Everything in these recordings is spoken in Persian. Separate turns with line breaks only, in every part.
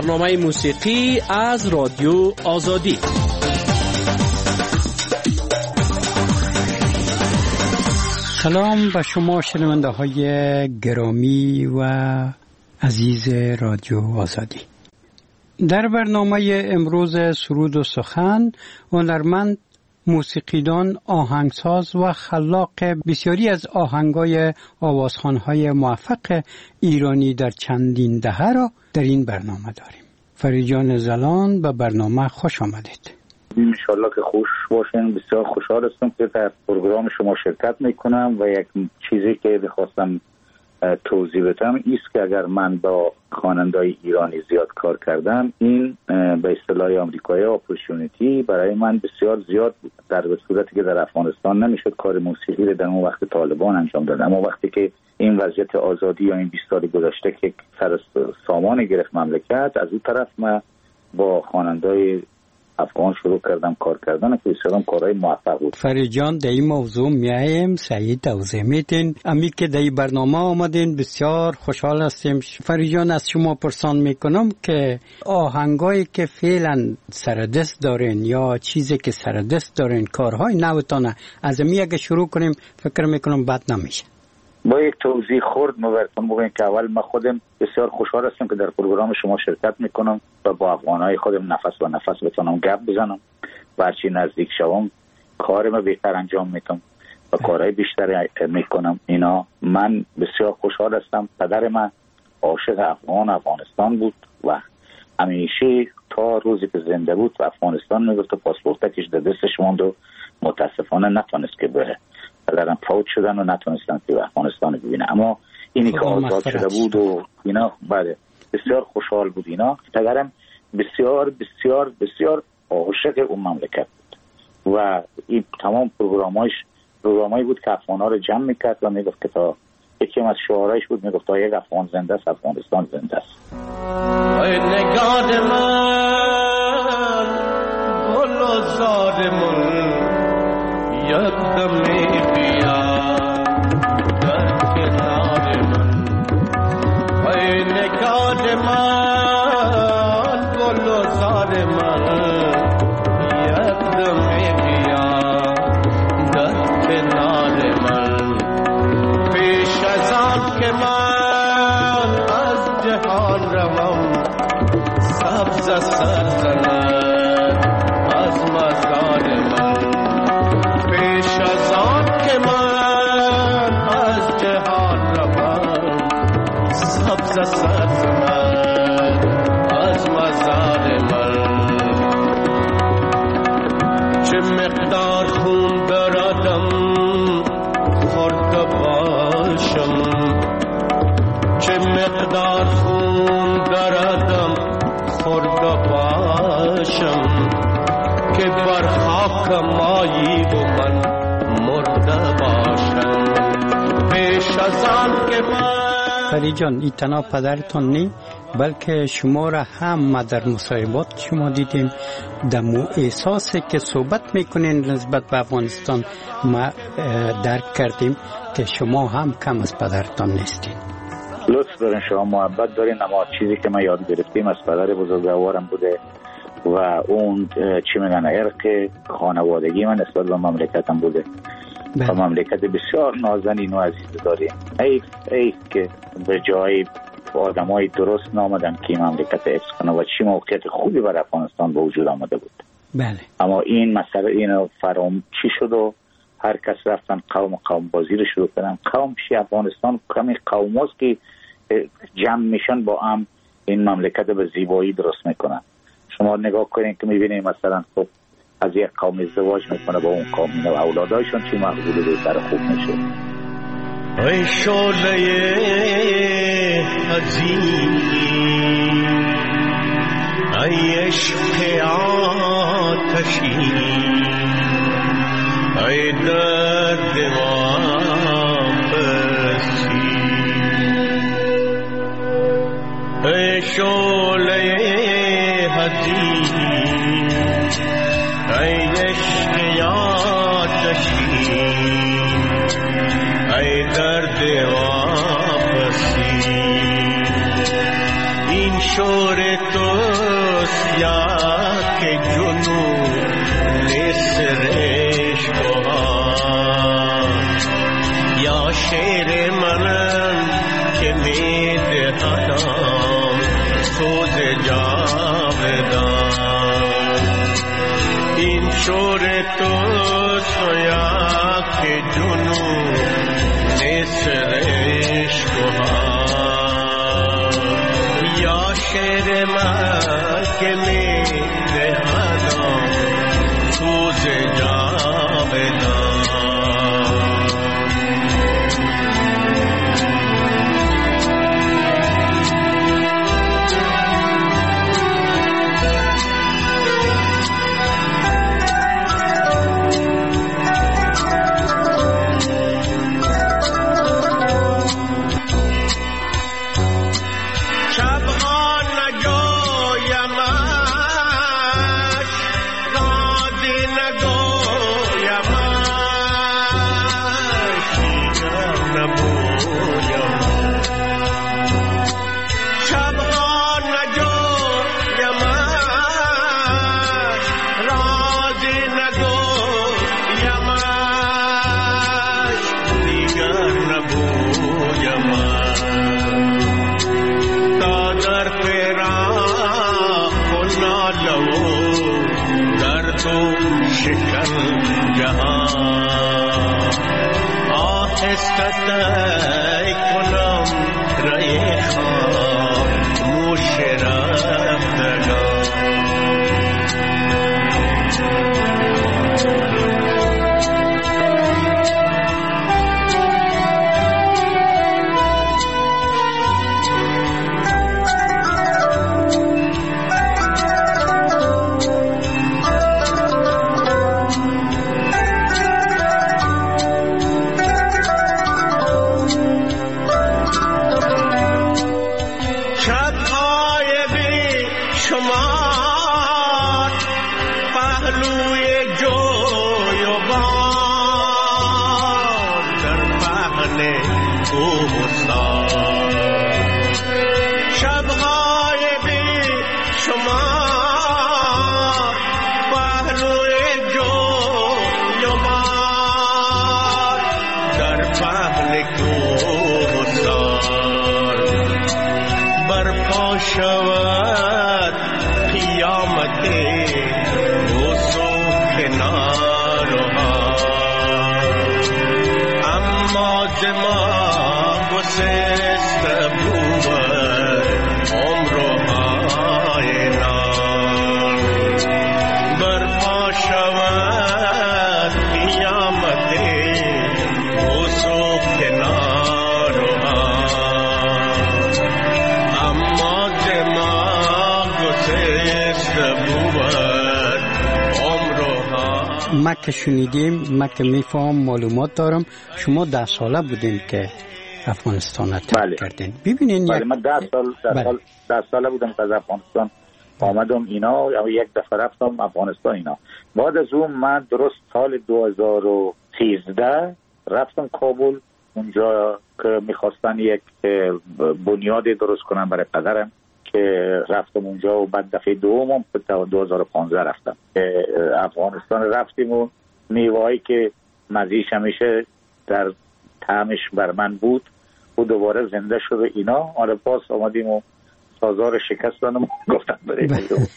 برنامه موسیقی از رادیو آزادی.
سلام به شما شنونده های گرامی و عزیز رادیو آزادی. در برنامه امروز سرود و سخن هنرمند، موسیقیدان، آهنگساز و خلاق بسیاری از آهنگای آوازخوان‌های موفق ایرانی در چندین دهه را در این برنامه داریم. فریجان زلان به برنامه خوش آمدید.
انشالله که خوش باشین. بسیار خوشحال هستم که در پروگرام شما شرکت میکنم و یک چیزی که بخواستم توضیح بدم ایست که اگر من با خواننده‌های ایرانی زیاد کار کردم، این به اصطلاح آمریکایی اپورتونیتی برای من بسیار زیاد بود، در صورتی که در افغانستان نمیشد کار موسیقی رو در اون وقت طالبان انجام داد. اما وقتی که این وضعیت آزادی یا این 20 سال گذشته که سر سامان گرفت مملکت، از اون طرف من با خواننده‌های افغان شروع کردم کار کردن که بسیارم کارهای موفق بود.
فریجان در این موضوع میایم سعید توضیح میدین. امی که در این برنامه آمدین بسیار خوشحال هستیم. فریجان از شما پرسان میکنم که آهنگایی که فعلا سردست دارین یا چیزی که سردست دارین، کارهای نوتانه، از امی اگه شروع کنیم فکر میکنم بد نمیشه.
با یک توضیح خورد براتون بگم که اول من خودم بسیار خوشحال هستم که در پروگرام شما شرکت میکنم و با افغانای خودم نفس و نفس بتونم گپ بزنم و هرچی نزدیک شوم کارم بهتر انجام میدم و کارهای بیشتری میکنم. اینا من بسیار خوشحال هستم. پدر من عاشق افغانستان بود و همیشه تا روزی که زنده بود و افغانستان میگفت و پاسپورتش در دستش موند و متاسفانه نتونست که بره. پدرم فوت شدن و نتونستن که افغانستان ببینه. اما اینی که آزاد شده بود و اینا بعد بسیار خوشحال بود. اینا پدرم بسیار بسیار بسیار عاشق اون مملکت بود و این تمام پروگرامایی بود که افغانا رو جمع میکرد و میگفت که تا یکی از شعارایش بود، میگفت تا یک افغان زنده است افغانستان زنده است.
ای نگاه من گل و زار من یادم
فریجان این تنها پدرتان نی بلکه شما را هم ما در مصاحبات شما دیدیم دمو احساسی که صحبت میکنین نسبت به افغانستان ما درک کردیم که شما هم کم از پدرتان نیستین.
لطف دارین، شما محبت دارین، اما چیزی که ما یاد گرفتیم از پدر بزرگوارم بوده و اون چی میگن ارق خانوادگی من نسبت به مملکتم بوده. و مملکت بسیار نازنین و عزیز داریم. ای که به جای آدمای درست نامدن که مملکت حفظ کنه و چی موقعیت خوبی برای افغانستان به وجود آمده بود.
بله.
اما این مسئله اینو چی شد و هر کس رفتن قوم بازی رو شروع کردن. قوم چی؟ افغانستان کمی قوم هست که جمع میشن با هم این مملکت به زیبایی درست میکنن. شما نگاه کنین که میبینید مثلا خب از یک قوم ازدواج میکنه با اون قوم و اولادایشون چی محبوب بهتر خوب میشه.
ای شعله عزیز ای عشق آتشی ای درد واپسی ای شعله عزیز ای عشق آتشی ای درد واپسی این شور تو شور تو سویا که جنون نصر عشق یا شعر من که می دهدم سوز جاودان
ما که شنیدیم، ما که میفهم معلومات دارم شما 10 ساله بودین که افغانستان را ترک کردین. ببینین
بله من 10 ساله بودم که از افغانستان آمدم اینا، یک دفعه رفتم افغانستان اینا. بعد از اون من درست سال 2013 رفتم کابل، اونجا که میخواستن یک بنیاد درست کنم برای پدرم که رفتم اونجا و بعد دفعه دومم 2015 رفتم افغانستان. رفتیم و میوه‌ای که مزیش همیشه در طعمش بر من بود و دوباره زنده شد و اینا. آره باز آمدیم و سازار شکستانم گفتم بریم.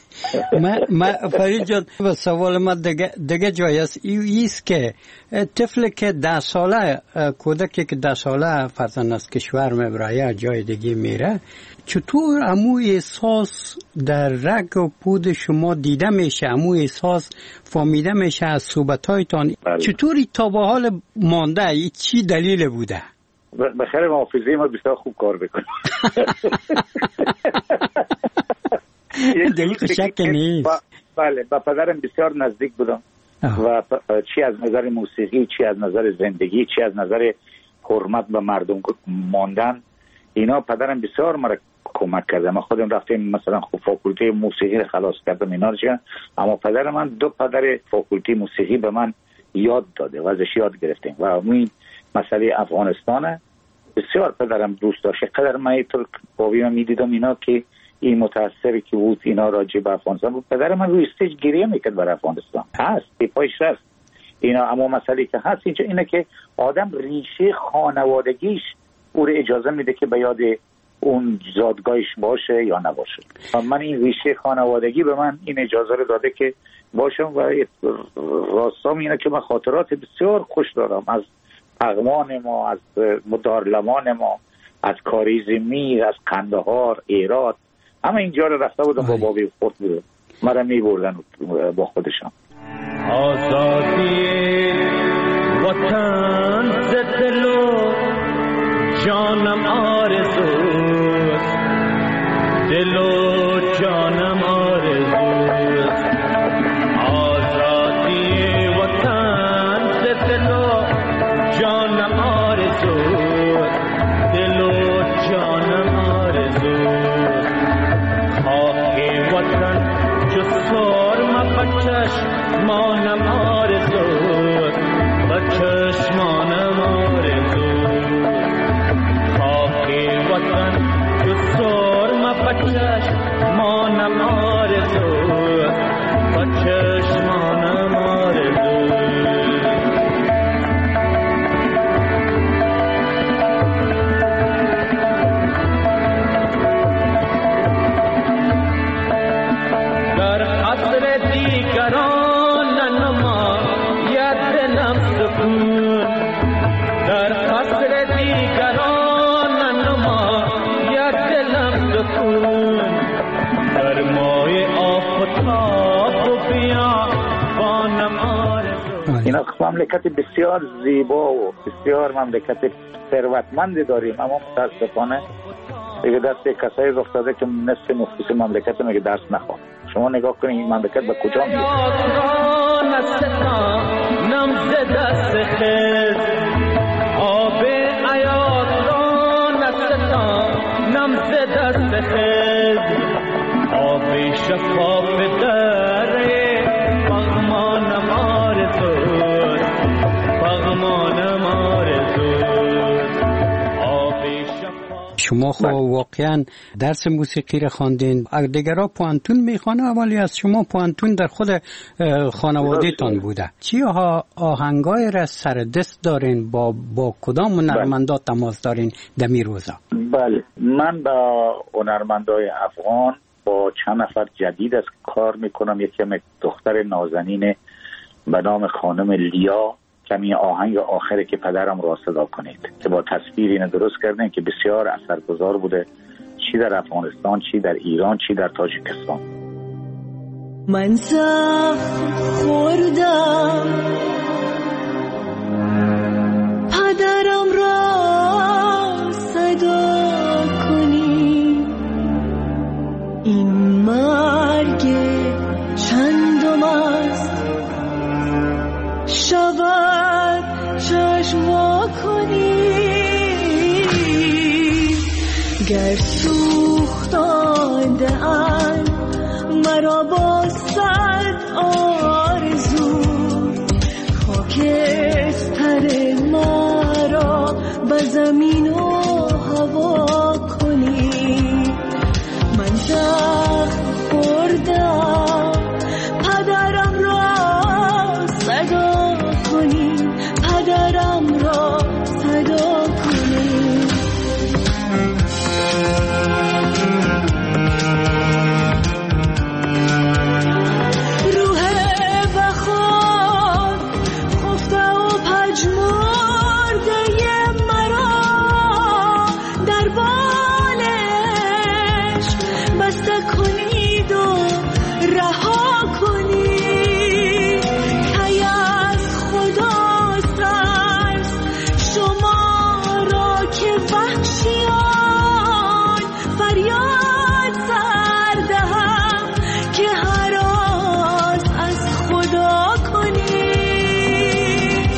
ما فرید جان و سوال ما دیگه جای است ایست که طفل که 10 ساله کودکی که 10 ساله فرزند از کشور میبره جای دیگه میره، چطور امو احساس در رگ و پود شما دیده میشه، امو احساس فهمیده میشه از صحبتایتان؟ چطوری تا به حال مانده؟ چی دلیل بوده؟
بخیر حافظه ما بسیار خوب کار بکنه.
دقیق شک نیست.
بله با پدرم بسیار نزدیک بودم و چی از نظر موسیقی، چی از نظر زندگی، چی از نظر حرمت به مردم ماندن، اینا پدرم بسیار مرا کمک کرده. من خودم رفتم مثلا فاکولته موسیقی خلاص کردم اینا رو، اما پدر من 2 پدر فاکولته موسیقی به من یاد داده و ازش یاد گرفتیم و این مسئله افغانستان بسیار پدرم دوست داشت. قدر من اینطور باوی میدیدم اینا که این متاثری که بود اینا راجع به افغانستان بود. پدر من روی استیج گریه میکرد برای افغانستان، هست پایش رفت اینا. اما مسئله که هست اینجا اینه که آدم ریشه خانوادگیش او رو اجازه میده که به یاد اون زادگاهش باشه یا نباشه. من این ریشه خانوادگی به من این اجازه رو داده که باشم. و راستام اینه که من خاطرات بسیار خوش دارم از پغمان ما، از دارلمان ما، از کاریزمی، از قندهار، ایرات، همه اینجا رو رفته بودم با بابی خورد بودم، مرا میبردن با خودشان.
آزادی وطن ز دل و جانم آرزوست، دل و جانم آرزوست. آزادی وطن ز دل و جانم آرزوست، دل و جانم آرزوست. خاک وطن چو سرم بچشمانم آرزوست، بچشمانم آرزوست. خاک وطن چو سرم بچشمانم آرزوست، بچشمانم آرزوست. در قصر دیگران نماید دلم سکون، در قصر دیگران نماید دلم سکون. در مای آفتاب و بیابانم آرزو.
اینا مملکت بسیار زیبا و بسیار مملکت ثروتمند داریم، اما متاسفانه دیگه دست کسایی افتاده که نصف نفوس مملکت میگه درس نخواد. شما نگاه کنید این مملکت به کجا میره.
نم ز دست خز آب حیات را نستانم ز دست خز، آب شفاف در پغمانم آرزوست، پغمانم آرزوست. آب شفاف.
شما خب واقعا درس موسیقی رو خواندین، دیگرها پوانتون میخوانه ولی از شما پوانتون در خود خانواده تان بوده. چی آهنگای را سر دست دارین؟ با کدام هنرمندا تماس دارین دمی روزا؟
بله، من با هنرمندای افغان با چند نفر جدید از کار میکنم. یکی هم دختر نازنین به نام خانم لیا، کمی آهنگ آخره که پدرم را صدا کنید که با تصویر اینو درست کردن که بسیار اثرگذار بوده، چی در افغانستان، چی در ایران، چی در تاجیکستان.
من سخت خوردم پدرم را صدا کنی، این مرگ چندم است شود چشم وا کنی. گر سوختانده اند مرا با صد آرزو، خاکستر مرا به زمین و هوا کنی. من سخت خوردم پدرم را صدا کنی، پدرم را صدا کنی. روح بخور خفته و پژمرده مرا در بالش بسته کنید و رها کنید. ای از خدا ترس شما را که وحشیان فریاد سر دهم که هراس از خدا کنید.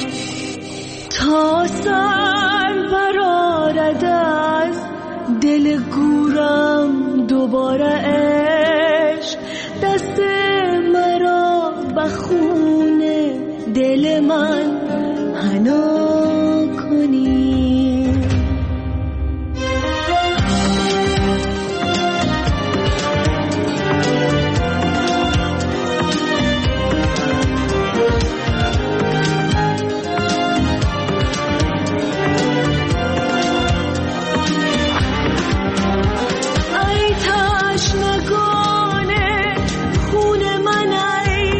تا سر برآرد از دل گورم دوباره عشق، دست مرا به خون دل من حنا کنی. ای تشنگان خون من، ای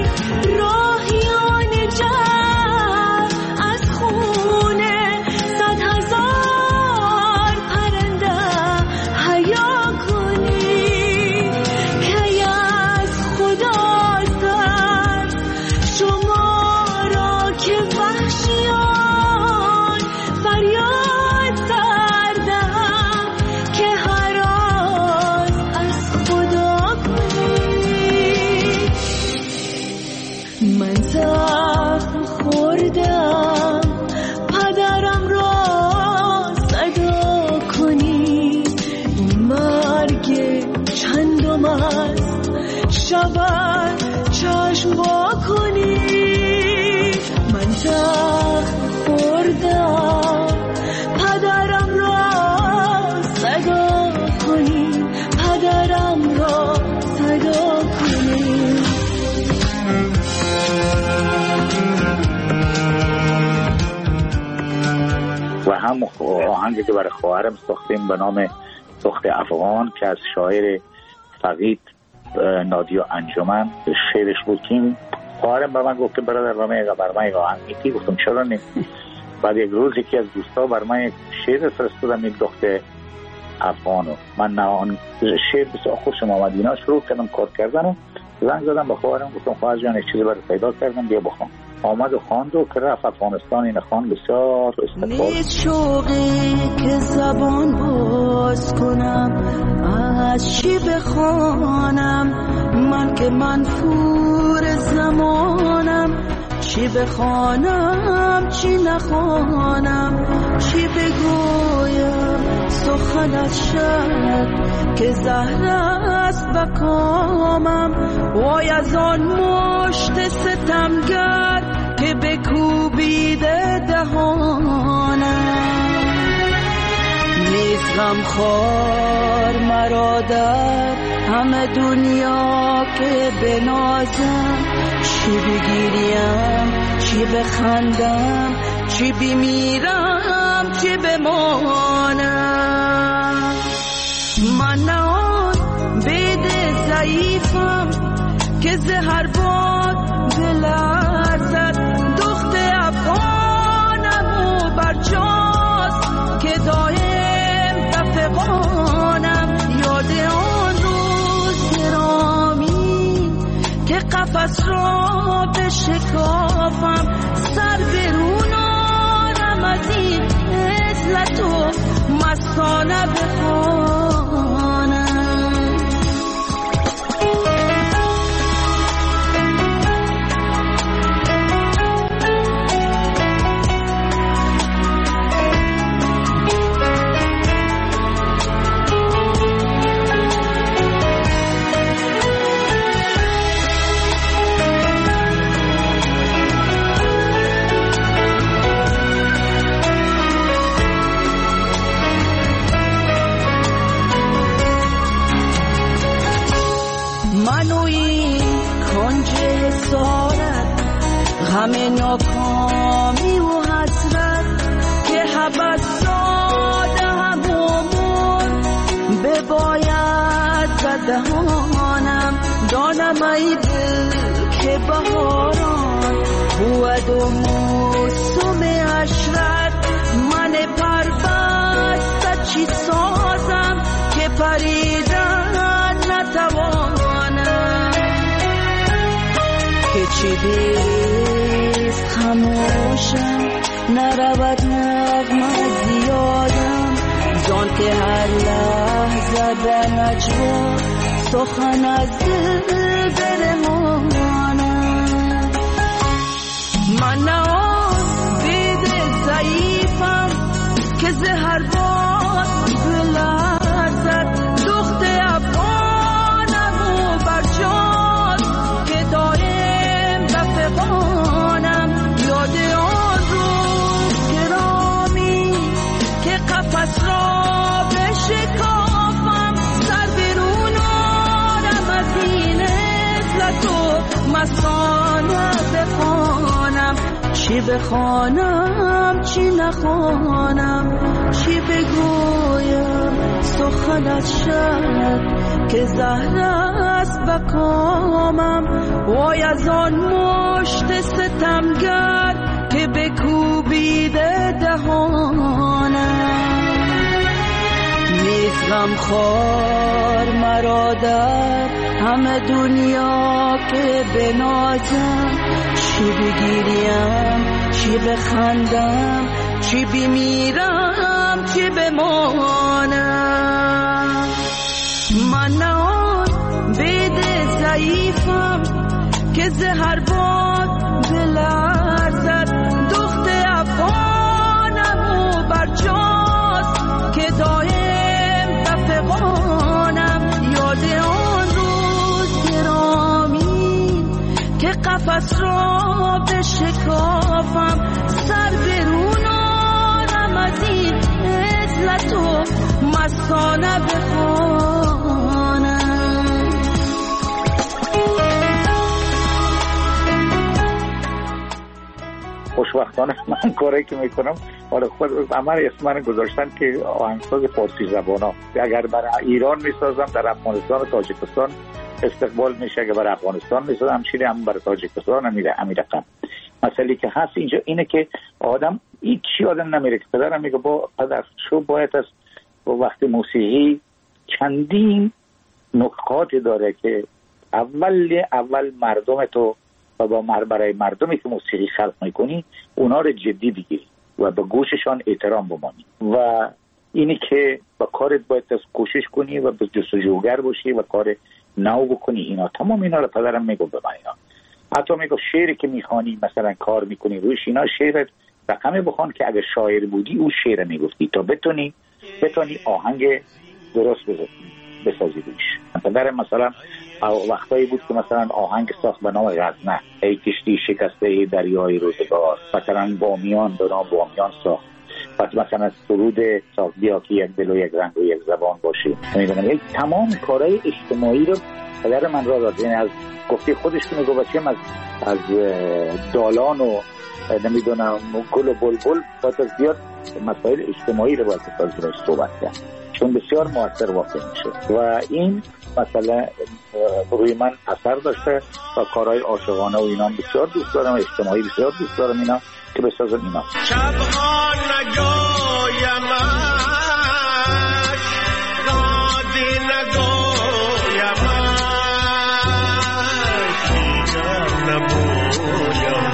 هم آهنگی که برای خواهرم ساختیم به نام سخت افغان که از شاعر فقید نادیا انجمن شعرش بود که خواهرم به من گفت که برادر بر من یک آهنگ میتی. گفتم چرا نه. بعد یک روز یکی از دوستا بر من یک شعر فرستادم، یک دختر افغانو. من آن شعر بسیار خوشم آمد، اینا شروع کردم کار کردن و زنگ زدم به خواهرم گفتم خواهر جان یک چیزی برای پیدا کردم بیا بخوان. آمد و خواند و که رفت افغانستان این خواند بسیار استقبال.
نیست شوقی که زبان باز کنم از چی بخوانم، من که منفور زمانم، چی بخوانم چی نخوانم، چی بگویم سخنت شد که زهر است بکامم. وای از آن مشت ستمگر که بکوبیده دهانم. نیست غمخوار مرا در همه دنیا که بنازم، چی بگیریم چی بخندم، چی بمیرم چی بمانم. من نه آن بید ضعیفم که زهر باد بلرزد، دخت افغانم و برجاست که دایم دفقانم. یاد آن روز گرامی که قفس را بشکافم، سر برونانم از این عزلت و مستانه بخوانم. همه ناکامی و حسرت که حبس داده همون بباید زدهانم. دانم ای دل که بهاران بود و موسم عشرت، من پربسته چی سازم که پریدن نتوانم. که چی بیست خموشم نرود نغمه زیادم، زان که هر لحظه به نجوا سخن از دل برمانم. من نه آن بید ضعیفم که زهر باد بلرزد، دخت افغانم و برجاست که دایم بفقانم. یاد آن روز گرامی که قفس را بشکافم، سر برونانم از این عزلت و مستانه بخوانم. چی بخوانم چی نخوانم، چی بگویم سخنت شد که زهر است بکامم. وای از آن مشت ستمگر که بکوبیده دهانم. نیست غمخوار مرا در همه دنیا که بنازم، چی بگیریم چی بخندم، چی بمیرم چی بمانم. من نه آن بید ضعیفم که زهر باد بلرزد، دخت افغانم و برجاست که دایم بفقانم. یاد آن روز گرامی که قفس را بشکافم، سر برونانم از این عزلت و مستانه بخوانم.
خوشبختانه من کاری که میکنم حالا خود عمر اسمان گذاشتن که آهنگساز فارسی زبانا، اگر برای ایران میسازم در افغانستان و تاجیکستان استقبال میشه، اگر برای افغانستان میسازم همچنین هم برای تاجیکستان هم رقم. مسئله که هست اینجا اینه که آدم هیچی آدم نمیره که پدرم میگه با پدر شو باید از وقت موسیقی چندین نکات داره که اول مردم تو و برای مردمی که موسیقی خلق میکنی اونا رو جدی بگیری و به گوششان احترام بمانی و اینی که با کارت باید کوشش کنی و به جستجوگر باشی و کار نو بکنی. اینا تمام اینا رو پدرم میگه به من. اینا حتی میگه شعری که میخوانی مثلا کار میکنی روش، اینا شعرت رقمی بخوان که اگر شاعر بودی او شعر میگفتی تا بتونی آهنگ درست بسازی روش. پدرم مثلا وقتایی بود که مثلا آهنگ ساخت به نام غزنه، ای کشتی شکسته دریای روزگار، مثلا بامیان به نام بامیان ساخت، پس مثلا سرود ساخت بیا که یک دل و یک رنگ و یک زبان باشیم. میدونم تمام کارهای اجتماعی رو پدر من را داد، یعنی از گفته خودش که میگه بچه‌م از دالان و نمیدونم گل و بلبل تا زیاد مسائل اجتماعی رو باید بسازی صحبت کرد، چون بسیار موثر واقع میشه و این مسئله روی من اثر داشته و کارهای عاشقانه و اینا بسیار دوست دارم، اجتماعی بسیار دوست دارم اینا که بسازم اینا.
شبها نگایم رادی نگایم دیگر نبویم،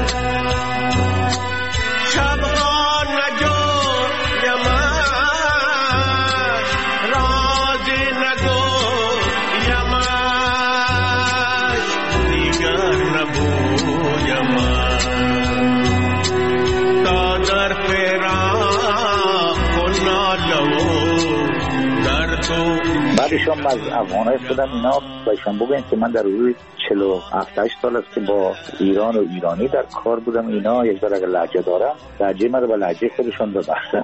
شبها نگایم رادی نگایم دیگر نبویم، تا در فراق در تو.
بعدشم از افغانای خودم اینا بایشان بگوین که من در روی 47-8 سال است که با ایران و ایرانی در کار بودم. اینا یک ذره لهجه دارم، لهجه من رو به لهجه خودشون ببخشن.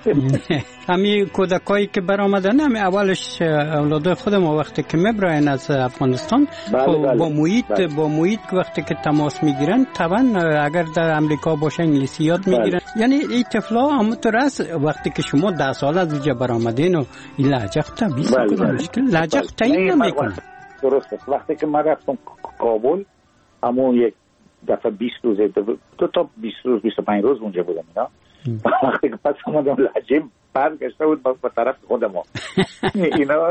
همین کودکایی که برآمدن هم اولش اولاد خودم وقتی که میبرن از افغانستان با محیط وقتی که تماس میگیرن طبعا اگر در امریکا باشه انگلیسی یاد میگیرن. یعنی این طفلا همونطور است وقتی که شما 10 سال از اینجا برآمدین و این لهجه مشکل لهجه تعیین نمیکنه.
درسته. وقتی که من رفتم کابل همون یک دفعه 20 روز دو تا 20 روز 25 روز اونجا بودم اینا. وقتی که پس اومدم لهجه برگشته بود به طرف خودم اینا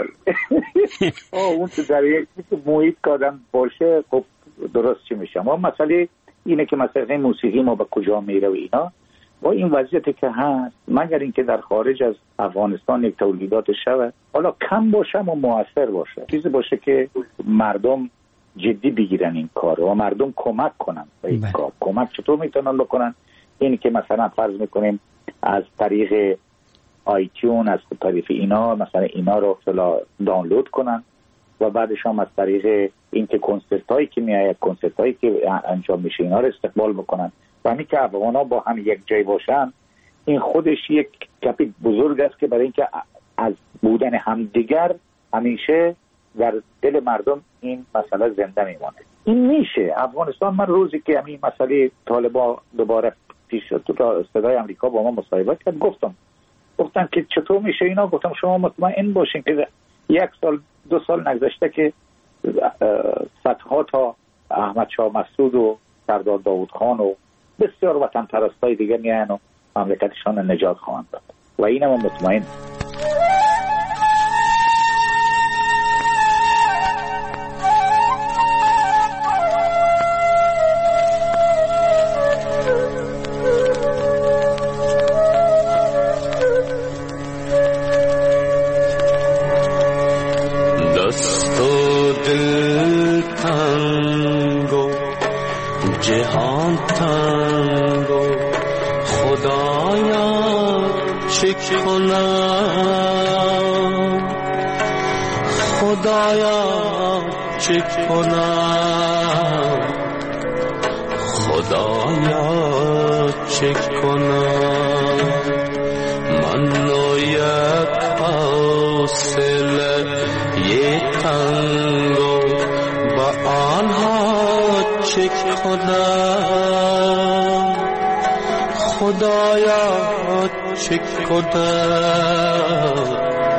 اون تو در یک محیط که آدم باشه خب درست چی میشه. اما مسئله اینه که مثلا موسیقی ما به کجا میره و اینا با این وضعیتی که هست، مگر اینکه در خارج از افغانستان یک تولیدات شود، حالا کم باشه و موثر باشه، چیزی باشه که مردم جدی بگیرن این کار و مردم کمک کنن به این کار. کمک چطور میتونن بکنن؟ این که مثلا فرض میکنیم از طریق آیتیون، از طریق اینا مثلا اینا رو دانلود کنن و بعدش هم از طریق این که کنسرت هایی که میآید، کنسرت هایی که انجام میشه اینا رو استقبال بکنن و همین که افغانا با هم یک جای باشن، این خودش یک کپی بزرگ است که برای اینکه از بودن همدیگر همیشه در دل مردم این مسئله زنده میمونه. این میشه. افغانستان من روزی که همین مسئله طالبان دوباره پیش شد تو صدای آمریکا با ما مصاحبه کرد، گفتن که چطور میشه اینا. گفتم شما مطمئن باشین که 1 سال 2 سال نگذشته که صدها تا احمد شاه مسعود و سردار داوود خان و بسیار وطن پرستای دیگه میان و مملکتشان نجات خواهند داد و اینم مطمئن.
دست و دل تنگو جهان تنگو خدایا چه کنم، خدایا چه کنم، خدایا چه کنم. من یک حاصل یک تنگو با آنها چه کنم، خدایا چه کنم،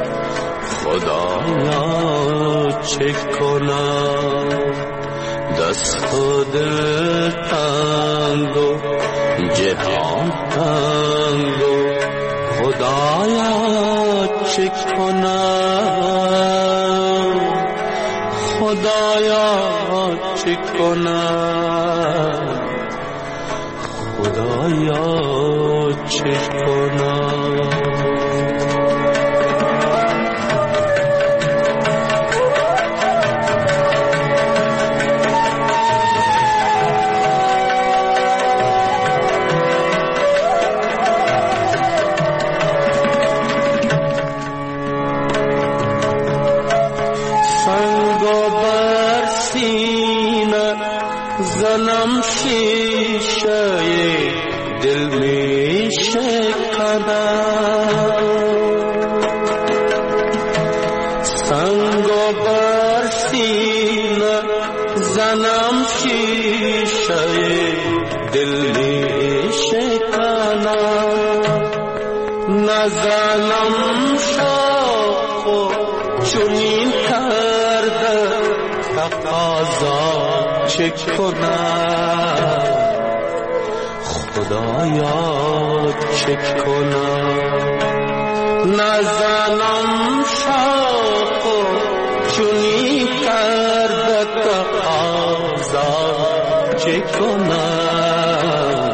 خدایا چه کنم، دست و دل تنگ و جهان تنگ و خدایا چه کنم، خدایا چه کنم، خدایا چه کنم. زنم شیشه دل می شکنم، سنگ و بر سینه زنم شیشه دل می شکنم، نزنم شاخ و چنین کرده تقاضا چه کنم، خدایا چه کنم، نزنم شاخ و چنین کرده تقاضا چه کنم،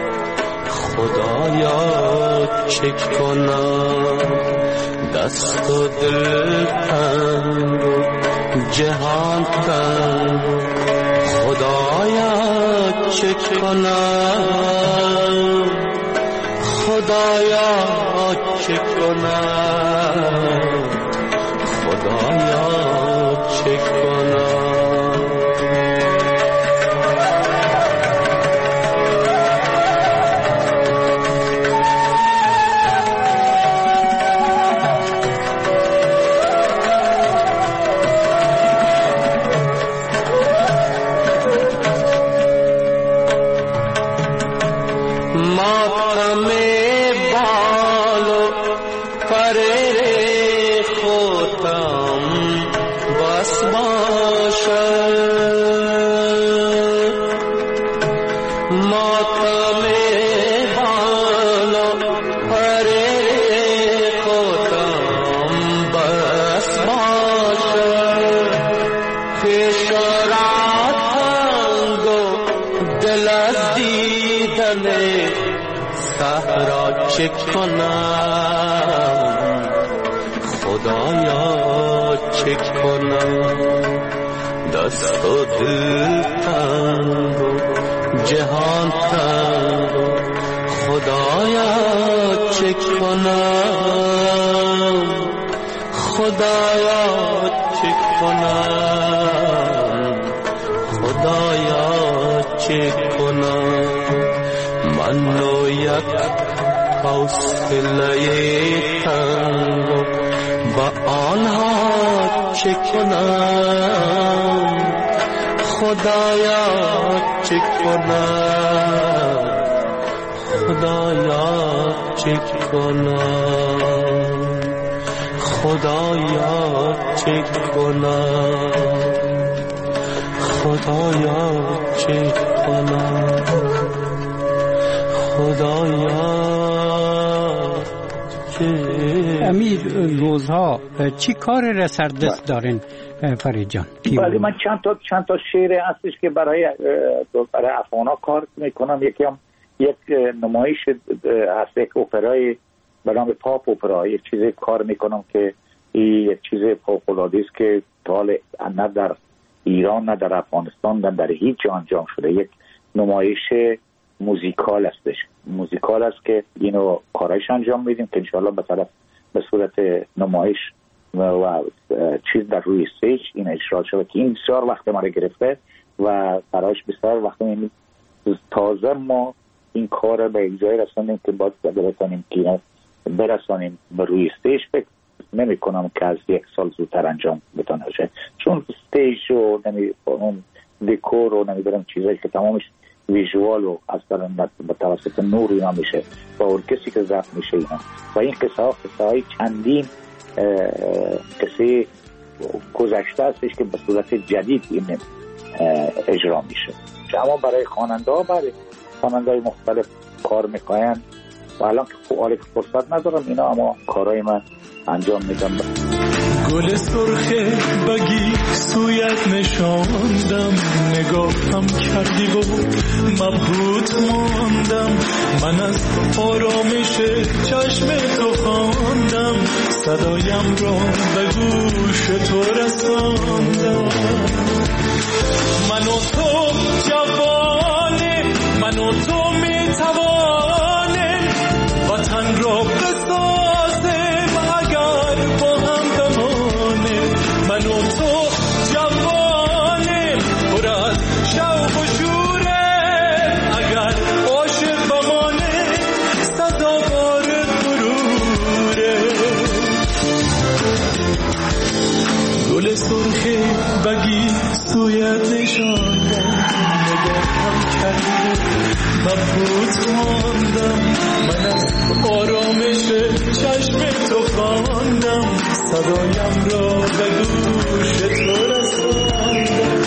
خدایا چه کنم، دست و دل تنگ و جهان تنگ، خدایا چه کنم، خدایا چه کنم، خدایا چه کنم. چه کنم، خدایا چه کنم، دست و دل تنگ و جهان تنگ و خدایا چه کنم، خدایا چه کنم، خدایا چه کنم، من و یک حوصله تنگ با آنها چه کنم، خدایا چه کنم، خدایا چه کنم، خدایا چه کنم، خدایا چه کنم، خدایا.
امیر روزها چی کار را سر دست دارین فرید جان؟
ولی من چند تا شعر هستش که برای افغانا کار میکنم. یکی هم یک نمایش هست، یک اپرای به نام پاپ اپرا، یک چیز کار میکنم که این یک چیز فوق‌العاده است که حال نه در ایران نه در افغانستان نه در هیچ جا انجام شده. یک نمایش موزیکال هستش، موزیکال است که اینو کارایش انجام میدیم که انشاءالله به صورت نمایش و چیز در روی استیج این اجرا شده که این بسیار وقت ما رو گرفته و برایش بسیار وقت تازه ما این کار به اجرای رساندیم که باید بتانیم که برسانیم به روی استیج. فکر نمی کنم که از یک سال زودتر انجام بتانه باشه، چون استیج و اون دکور و نمیدونم چیزایی که تمامش ویژوال و اصلا به توسط نور اینا میشه با ارکستری که ضبط میشه اینا. و این قصه های چندین قصه گذشته هستش که به صورت جدید این اجرا میشه. اما برای خواننده های مختلف کار میکنن و الان که حالا فرصت ندارم اینا، اما کارهای من انجام میدم.
گل سرخ بگی سویت نشاندم، نگاهم کردی و مبهوت ماندم، من از آرامش چشم تو خواندم، صدایم را به گوش تو رساندم. من و تو جوانه، من و تو میتوانیم وطن را بسازیم اگر با هم بمانیم. من و تو جوانیم پر از شوق و شوریم اگر عاشق بمانیم سزاوار غروره. گل سرخ بگی سویت نشاندم، نگاهم کردی مبهوت ماندم، من از آرامش چشم تو خواندم، صدایم را به گوش تو رساندم.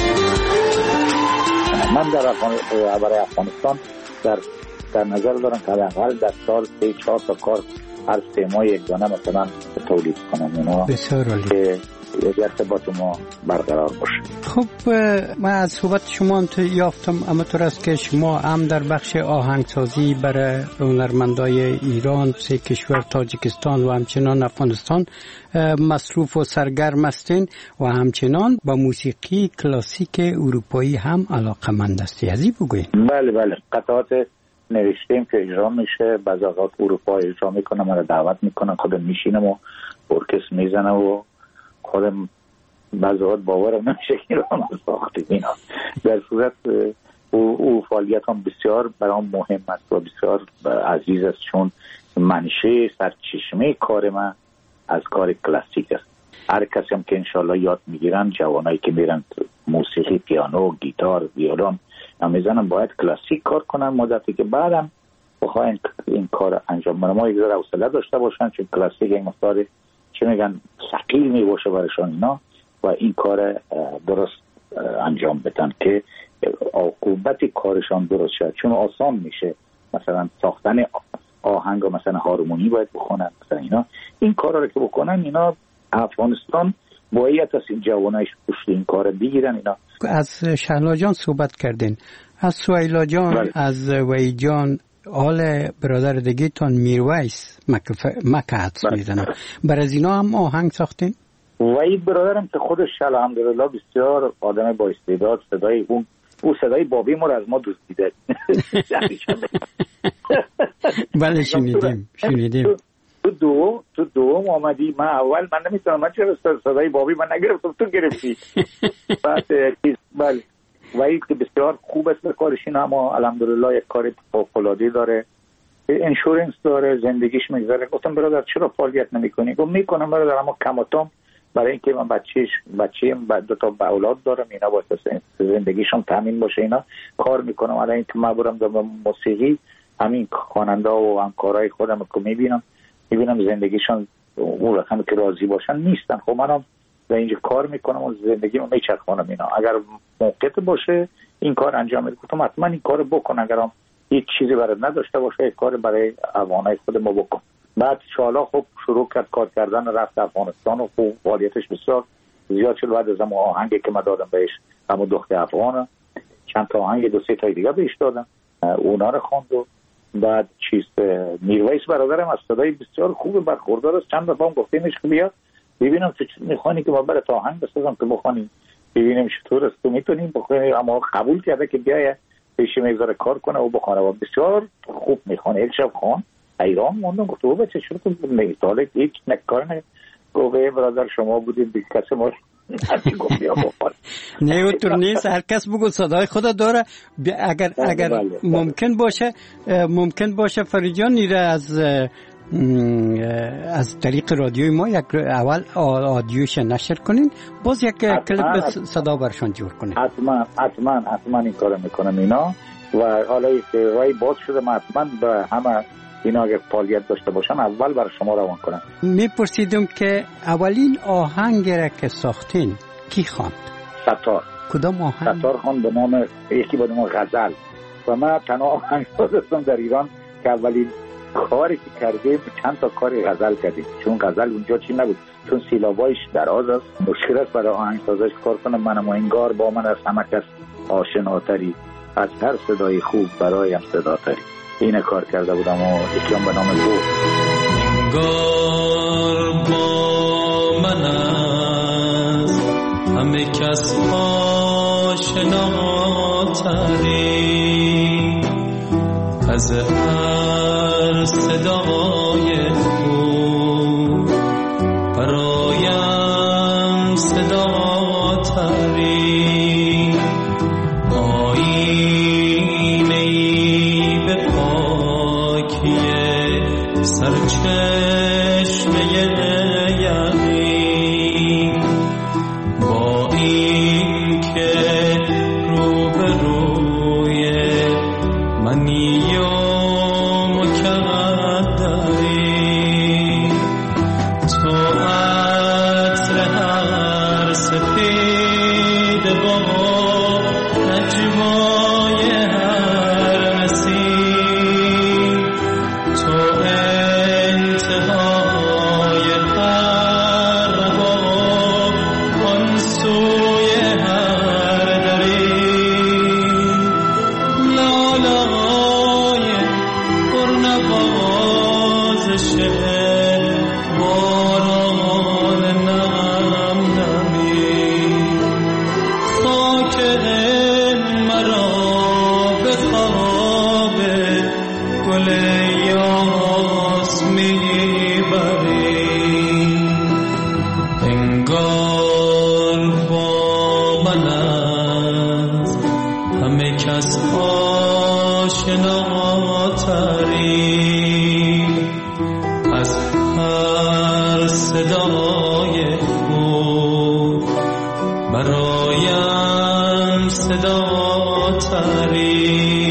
من برای افغانستان در نظر دارم که حداقل در سال 3-4 تا کار هر 3 ماه یک دانه مثلا تولید کنم اینا.
بسیار عالی.
که ارتباط ما برقرار باشه.
خب من از صحبت شما یافتم اما طور است که شما هم در بخش آهنگسازی برای هنرمندای ایران، 3 کشور تاجیکستان و همچنان افغانستان مصروف و سرگرم هستین و همچنان با موسیقی کلاسیک اروپایی هم علاقه‌مند هستی. ازی بگوین.
بله قطعات نوشتیم که اجرا میشه، بعضی اوقات اروپا اجرا میکنه، من دعوت میکنن، خودم میشینم و ارکستر میزنه و خودم بعضی اوقات باورم نمیشه که رو هم ساختیم اینا. در صورت او فعالیت هم بسیار برام مهم است و بسیار عزیز است، چون منشه سرچشمه کار من از کار کلاسیک است. هر کسی هم که انشالله یاد میگیرن، جوانایی که میرن موسیقی، پیانو، گیتار، ویولون میزنن، باید کلاسیک کار کنن مدتی که بعدم بخواین این کار انجام بدن. ما یک ذره حوصله داشته باشن، چون کلاسیک این مقدار چه میگن ثقیل میباشه برایشان اینا و این کار درست انجام بدن که عاقبت کارشان درست شد. چون آسان میشه مثلا ساختن آهنگ و مثلا هارمونی باید بخونن مثلا اینا، این کارا رو که بکنن اینا افغانستان باید از این جوانایش پشت این کار بگیرن اینا.
از شهلا جان صحبت کردین، از سویلا جان، بله. از وی جان، آل برادر دیگه تان میرویس مکعت میزنم، بر از اینا هم آهنگ ساختین؟
وی برادرم که خودش الحمدلله بسیار آدم با استعداد، صدای او صدای بابی ما رو از ما دزدیده.
بله شنیدیم. تو دوم آمدی، من اول من نمیتونم، من چرا صدای بابی من نگرفتم، تو گرفتی. بعد بله وی که بسیار خوب است کارش، این اما الحمدلله یک کار فوق‌العاده داره، انشورنس داره، زندگیش میگذره. گفتم برادر چرا فعالیت نمی‌کنی؟ گفت میکنم برادر، اما کماتام برای اینکه من بچه‌ام 2 تا اولاد دارم، اینا واسه زندگیشون تامین باشه اینا کار میکنم. الان اینکه من برم در موسیقی، همین خواننده و همکارای خودم رو میبینم زندگیشون اون رقم که راضی باشن نیستن. خب منم در اینجا کار میکنم و زندگیمو میچرخونم اینا. اگر موقعیت باشه این کار انجام میدم. گفتم حتما این کارو بکن، اگرم هیچ چیزی برات نداشته باشه یک کار برای افغانای خودمو بکن. بعد شالا خب شروع کرد کار کردن، رفت افغانستان و خوب فعالیتش بسیار زیاد شد. بعد از اون آهنگی که من دادم بهش، همون دختر افغان، چند تا آهنگ 2-3 تا دیگه بهش دادم، اونا رو خواند. و بعد میرویس برادرم از صدای بسیار خوب برخوردار است. چند دفعه گفتیمش که بیا ببینم تو میخوانی که ما برات آهنگ بسازم که بخونیم، ببینیم چطور است، تو میتونیم بخونی. اما قبول کرده که بیای پیش میگذاره کار کنه و بخونه و بسیار خوب میخونه. یک شب خوان ایران موندم، گفت او بچه چرا تو میتاله هیچ نکار نه؟ گفت برادر شما بودید دیگه کسی ما گفت بیا بخون. نه اونطور نیست، هر کس بگو صدای خود داره. اگر ممکن باشه فریجان نیره از طریق رادیوی ما یک اول آدیوش نشر کنین، باز یک کلیپ صدا برشان جور کنین.
حتما این کارو میکنم اینا. و حالا رای باز شده، من حتما به همه اینا اگر فعالیت داشته باشن اول برای شما روان کنم.
میپرسیدم که اولین آهنگ را که ساختین کی خواند؟
ستار.
کدام آهنگ؟
ستار خواند به نام یکی به نام غزل. و من تنها آهنگساز هستم در ایران که اولین کاری که کردیم چند تا کار غزل کردیم، چون غزل اونجا چی نبود، چون سیلابایش دراز است، مشکل است برای آهنگسازش کار کنم. منم انگار با من از همه کس آشناتری، از هر صدای خوب برایم صداتری. اینه کار کرده بودم و یکی هم به نام بود.
انگار با من است همه کس آشناتری، از هر صدای خوب برایم صداتری. آیینه‌ای به پاکیه سرچشمه یقین، با این که روبروی منی و مکدری، تو عطر هر سپید با نجوای هر نسیم، تو انتهای هر راه آن سوی هر دری، لالای پرنوازش باران نم نمی، خاک مرا به خواب گل یاس میبری. انگار با من است همه کس آشناتری، از هر صدای خوب برایم صداتری.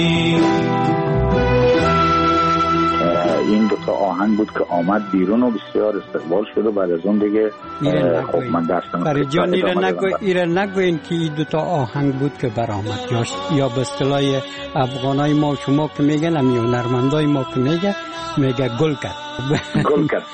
این دوتا آهنگ بود که آمد بیرون و بسیار استقبال شد و بعد از اون دیگه خب من دستم
برای جان ایره نگوین که این دوتا آهنگ بود که برآمد، یا به اصطلاح افغانای ما شما که میگن یا هنرمندای ما که میگه گل کرد.
گل کرد.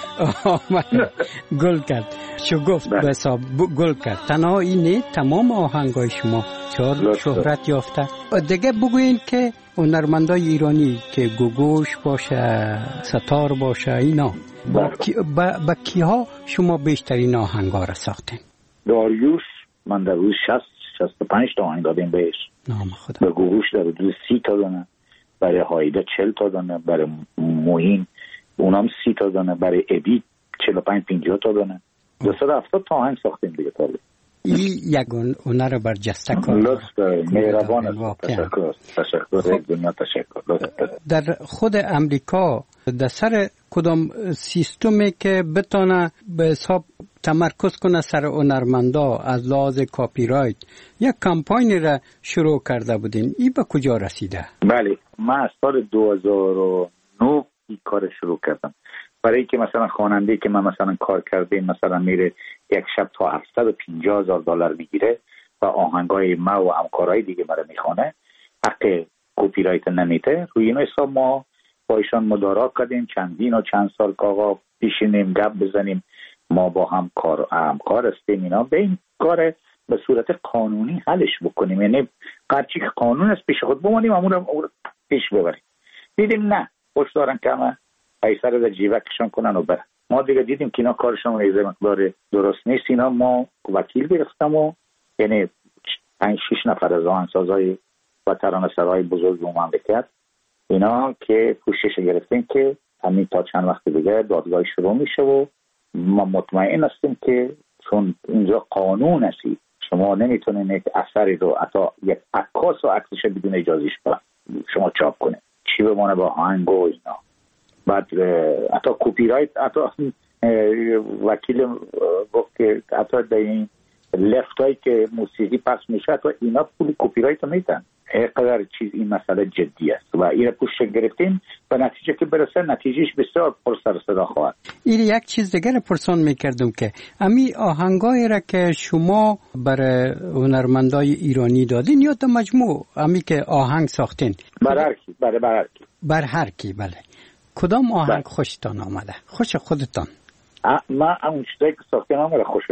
گل کرد. شگفت به حساب گل کرد. تنها اینه تمام آهنگای شما شهرت یافته. دیگه بگوین که هنرمندای ایرانی که گوگوش باشه، ستار باشه، اینا با کیها شما بیشترین آهنگا را ساختین؟
داریوش من در روز 65 تا آهنگ دادیم بهش.
نام خدا.
به گوگوش در روز 30 تا دانه، برای هایده 40 تا دانه، برای موین اونام 30 تا دانه، برای ابی 45-50 تا دانه، 270 تا آهنگ ساختیم دیگه. تا
این یک هنر برجسته کار.
لطف مهربان است. تشکر دنیا تشکر.
در خود امریکا در سر کدام سیستمی که بتونه به حساب تمرکز کنه سر هنرمندا از لحاظ کاپی رایت یک کمپاین را شروع کرده بودین، این به کجا رسیده؟ بله،
من از سال 2009 این کار شروع کردم. برای که مثلا خواننده که من مثلا کار کردیم مثلا میره یک شب تا $750,000 میگیره و آهنگای ما و همکارای دیگه مرا میخونه، حق کپی رایت نمیده. روی این حساب ما با ایشان مدارا کردیم چندین و چند سال که آقا پیشینیم گپ بزنیم، ما با هم همکار هستیم، اینا به این کار به صورت قانونی حلش بکنیم، یعنی هرچی که قانون است پیش خود بمانیم امور پیش ببریم. دیدیم نه، خوش دارن که همه پیسر در جیبکشان کنن و برن. ما دیگه دیدیم که اینا کارشان ریزه مقدار درست نیست. اینا ما وکیل گرفتم و یعنی 5-6 نفر از آهنگسازهای و ترانه‌سرای بزرگ مملکت اینا که پوشش گرفتیم که همین تا چند وقت دیگه دادگاه شروع میشه و ما مطمئن هستیم که چون اینجا قانون هستی شما نمیتونین یک اثری رو حتی یک عکاس و عکسش بدون اجازهش شما چاپ کنه، چی بمانه با آهنگ و اینا. بعد حتی کپی رایت، حتی وکیل گفت که حتی در این لفتایی که موسیقی پخش میشه حتی اینا پول کپی رایت رو میتن، اینقدر چیز این مسئله جدی است و این پوشش گرفتیم و نتیجه که برسه نتیجهش بسیار پر سر و صدا خواهد.
این یک چیز دیگر پرسان میکردم که امی آهنگایی را که شما برای هنرمندای ایرانی دادین یا تا مجموع امی که آهنگ ساختین؟
بر هر کی.
بر هر کی. بله. کدام آهنگ خوشتان آمده؟ خوش خودتان؟
من اون چیزایی که ساختیم هم خوشم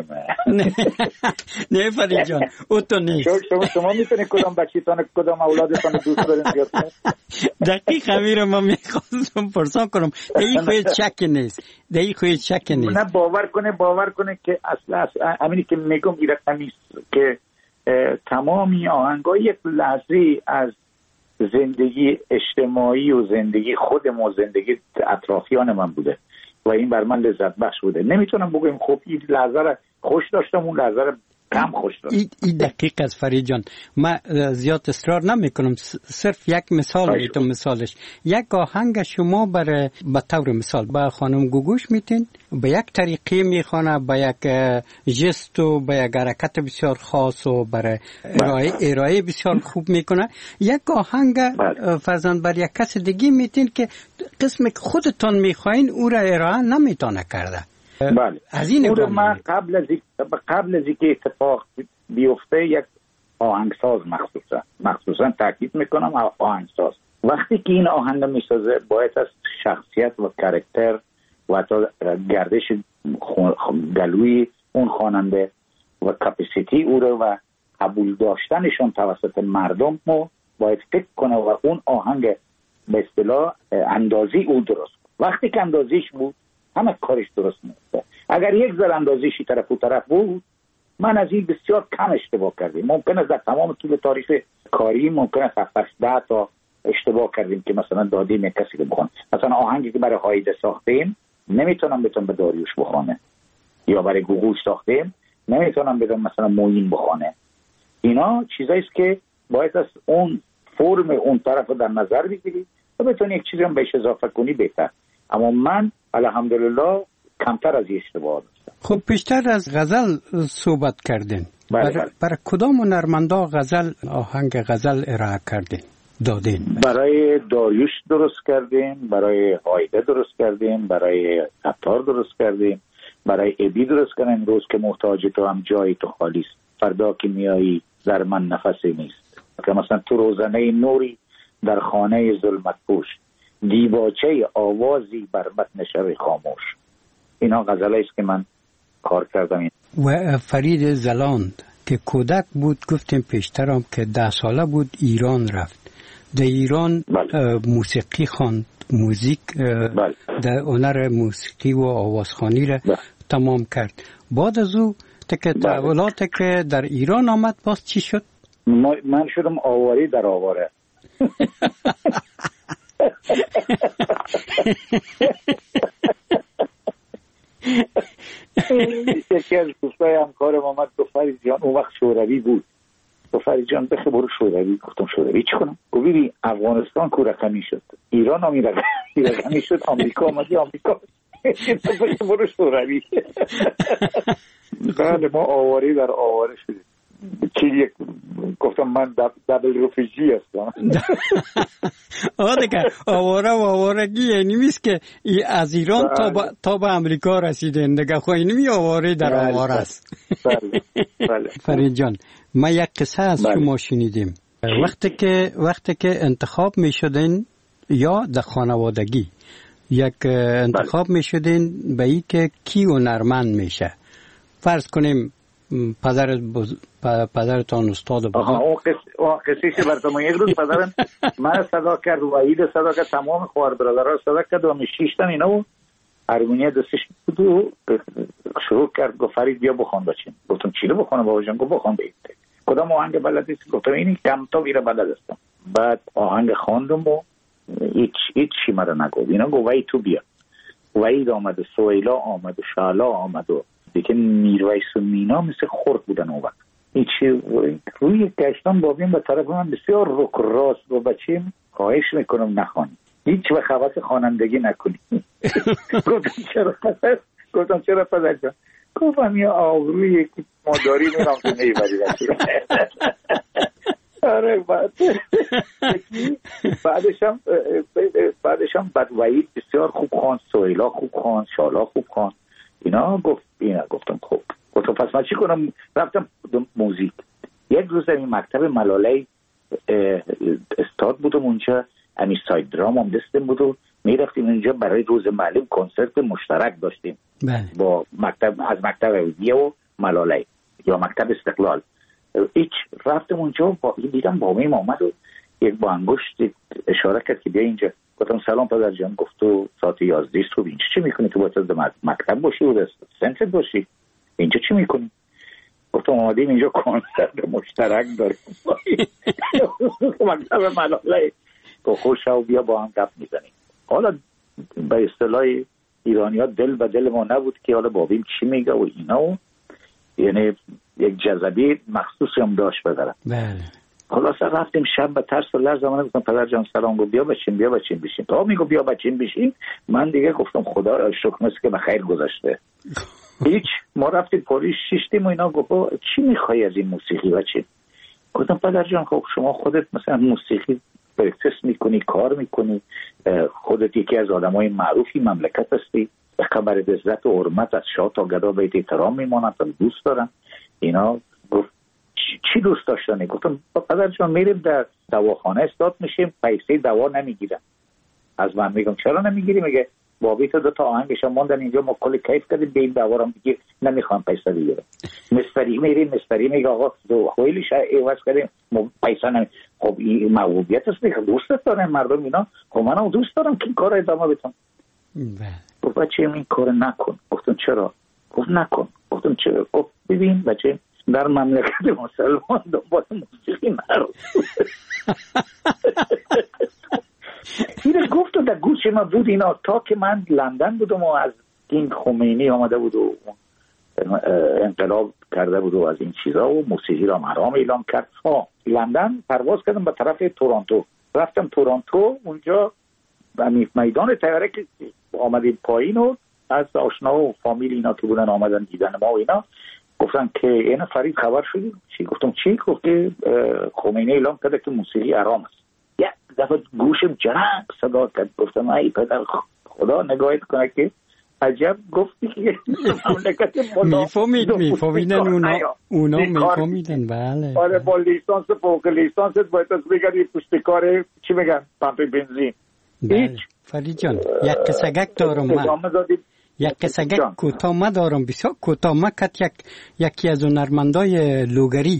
نه فرید جان او تو نیست.
شما میتونید کدام بچیتان کدام اولادتان دوست دارین زیادتون؟
دقیق همین رو من میخواستم پرسان کنم. دیگه خواهید شک نیست.
نه باور کنه که اصلا همینی که میگم ایراد نیست که تمامی آهنگای یک لحظه از زندگی اجتماعی و زندگی خودم و زندگی اطرافیان من بوده و این بر من لذت بخش بوده. نمیتونم بگم خب این لحظه را خوش داشتم اون لحظه را کم خوش داشتم.
این دقیق از فرید جان. من زیاد اصرار نمی کنم، صرف یک مثال میتونم. مثالش یک آهنگ شما برای به طور مثال با خانم گوگوش میتین به یک طریقه میخوانه، به یک جست و به یک حرکت بسیار خاص و برای ارائه بسیار خوب میکنه. یک آهنگ فرضاً بر یک کس دیگه میتین که قسم که خودتان میخواین او را ارائه نمیتونه کرده.
بله.
از این
من قبل از اینکه اتفاق بیفته یک آهنگساز مخصوصا تاکید میکنم آهنگساز وقتی که این آهنگ میسازه باید از شخصیت و کاراکتر و تا گردش گلوی اون خواننده و کپاسیتی او رو و قبول داشتنشون توسط مردم رو باید فکر کنه و اون آهنگ به اصطلاح اندازی او درست. وقتی که اندازیش بود همه کارش درست میشه. اگر یک ذره اندازیشی طرف و طرف بود من از این بسیار کم اشتباه کردیم. ممکن است در تمام طول تاریخ کاری ممکن است 10 تا اشتباه کردیم که مثلا دادیم یک کسی که بخونه. مثلا آهنگی که برای هایده ساختیم نمیتونم بدم به داریوش بخونه یا برای گوگوش ساختیم نمیتونم بدم مثلا موین بخونه. اینا چیزایی است که باید از اون فرم اون طرف رو در نظر بگیری و بتونی یک چیزی هم بهش اضافه کنی بهتر. اما من الحمدلله کمتر از این اشتباه داشتم.
خب پیشتر از غزل صحبت کردین. برای کدام هنرمندا غزل آهنگ غزل ارائه کردین دادین؟
برای داریوش درست کردیم، برای هایده درست کردیم، برای عطار درست کردیم، برای ابی درست کردیم. امروز که محتاج تو هم جای تو خالی است، فردا که میایی در من نفسی نیست. که مثلا تو روزنه نوری در خانه ظلمت پوش، دیباچه آوازی بر متن شب خاموش. اینا غزلایی است که من کار کردم.
و فرید زلاند که کودک بود گفتیم پیشترم که 10 ساله بود ایران رفت. در ایران موسیقی خواند، موزیک در هنر موسیقی و آوازخوانی را تمام کرد. بعد از او تحولاتی که در ایران آمد باز چی شد؟
من شدم آواری در آواره. یکی از دوستای همکارم آمد گفت فرید جان اون وقت شوروی بود، گفت فرید جان بخی برو شوروی. گفتم شوروی چی کنم؟ گفت ببین افغانستان کو رقمی شد، ایران هم رقمی شد، آمریکا آمدی آمریکا برو شوروی. بعد ما آواری در آواره شدیم. گفتم من دبل رفیجی هستم.
دیگه آواره و آوارگی یعنی نیست که از ایران تا به امریکا رسیدن دیگه، خب این می آواره در آواره است.
بله.
فرید جان ما یک قصه از شما شنیدیم. وقتی که انتخاب می شدین یا در خانوادگی یک انتخاب می شدین به این که کی هنرمند میشه، فرض کنیم پدرتان استاد بود.
اون قصه‌ش براتون یک روز پدرم من صدا کرد و عید صدا کرد، تمام خوار برادرها صدا کرد و میشیشتن اینا و هارمونی دستش بود و شروع کرد گفت فرید بیا بخوان بچین. گفتم چی رو بخونم بابا جان؟ گفت بخوان بگید کدام آهنگ بلدی؟ گفتم اینی کم تا میره بلد هستم. بعد آهنگ خواندم و هیچ چی مرا نگفت. اینا گفت وای تو بیا. وحید آمد و سویلا آمد و شالا آمد و دیگه میرویس و مینا مثل خورد بودن اون وقت. هیچی روی گشتان بابیم به طرف من بسیار رک راست و بچیم خواهش میکنم نخوانی، هیچ وقت حواس خوانندگی نکنی. گفتم چرا پدر جان؟ گفتم یه آبرویی که ما داریم این هم که نیبری بچیم. آره بعدش هم بدوید بسیار خوب خوان، سویلا خوب خوان، شالا خوب خوان، اینا گفتم خب گفتم پس من چی کنم؟ رفتم موزیک. یک روز این مکتب ملاله استاد بودم اونجا، امی ساید درام هم دستم بود و میرفتیم اونجا برای روز معلم کنسرت مشترک داشتیم با از مکتب اویدیه و ملاله یا مکتب استقلال. رفتم اونجا دیدم بابیم آمد و یک با انگشت اشاره کرد که بیا اینجا. گفتم سلام پدر جان. گفت تو ساعت 11 صبح اینجا چی میکنی؟ تو باید از مکتب باشی و سنتر باشی، اینجا چی میکنی؟ گفتم آمدیم اینجا کنسرت مشترک داریم مکتب ملاله، تو خوش شو بیا با هم گپ میزنیم. حالا به اصطلاح ایرانی ها دل به دل ما نبود که حالا بابیم چی میگه و اینا، و یعنی یک جذبه مخصوصی هم داشت بدارم.
بله.
خلاصه رفتیم شب به ترس و لرز زمانه گفتم پدر جان سلام، گفت بیا بچین بشین. تا میگو بیا بچین بشین، من دیگه گفتم خدا شکر است که به خیر گذشته. هیچ. ما رفتیم پلیس شیشتیم و اینا. گفت چی میخوای از این موسیقی بچه؟ گفتم پدر جان خب شما خودت مثلا موسیقی پرکتس میکنی، کار میکنی، خودت یکی از آدمای معروفی مملکت هستی، خبر عزت و حرمت از شاه تا گدا بهت احترام میمانند، دوست دارم اینا. گفت چی دوست داشتنی؟ گفتم پدر جان میریم در دواخانه استاد میشیم، پیسه دوا نمیگیرم. از من میگم چرا نمیگیری؟ میگه بابی تو 2 تا آهنگش موندن اینجا، ما کلی کیف کردیم، به این دوا رو میگی نمیخوام پیسه بگیرم. مستری میریم، مستری میگه آقا تو خیلی عوض کردیم ما پیسه نمی. خب این موهوبیت است دیگه، دوستت دارن مردم اینا، خب منم دوست دارم که این کار ادامه بدم. گفت بچه این کار نکن. گفتم چرا؟ گفت نکن. گفتم چرا؟ گفت ببین بچه در مملکت مسلمان دنبال موسیقی نرو. اینه گفت و در گوش ما بود اینا. تا که من لندن بودم و از این خمینی آمده بود و انقلاب کرده بود و از این چیزا و موسیقی را حرام اعلام کرد. لندن پرواز کردم به طرف تورنتو. رفتم تورنتو، اونجا میدان طیاره که آمدیم پایین و از آشنا و فامیل اینا که بودن آمدن دیدن ما و اینا، گفتن که این فرید خبر شدی؟ چی؟ گفتم چی؟ گفت که خمینی اعلام کرده که موسیقی حرام است. یک دفعه گوشم جرق صدا کرد. گفتم ای پدر خدا نگاهت کنه که عجب گفتی که مملکت
میفهمیدن اونا میفهمیدن. بله.
آره با لیسانس فوق لیسانست باید از بگردی پشتکار چی میگن پمپ بنزین.
بله. فرید جان یک قصگک دارم من. یک قصگک کوتاه دارم، بسیار کوتاه. من یکی از هنرمندای لوگری